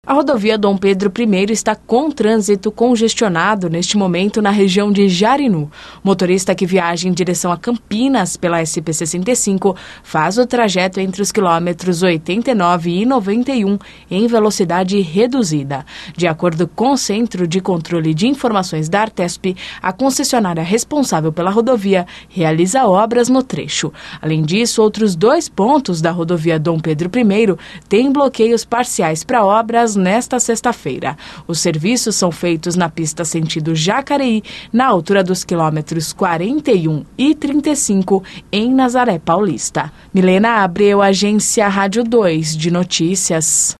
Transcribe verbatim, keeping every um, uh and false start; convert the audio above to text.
A rodovia Dom Pedro I está com trânsito congestionado neste momento na região de Jarinu. O motorista que viaja em direção a Campinas pela S P sessenta e cinco faz o trajeto entre os quilômetros oitenta e nove e noventa e um em velocidade reduzida. De acordo com o Centro de Controle de Informações da Artesp, a concessionária responsável pela rodovia realiza obras no trecho. Além disso, outros dois pontos da rodovia Dom Pedro I têm bloqueios parciais para obras nesta sexta-feira. Os serviços são feitos na pista sentido Jacareí, na altura dos quilômetros quarenta e um e trinta e cinco, em Nazaré Paulista. Milena Abreu, Agência Rádio dois de Notícias.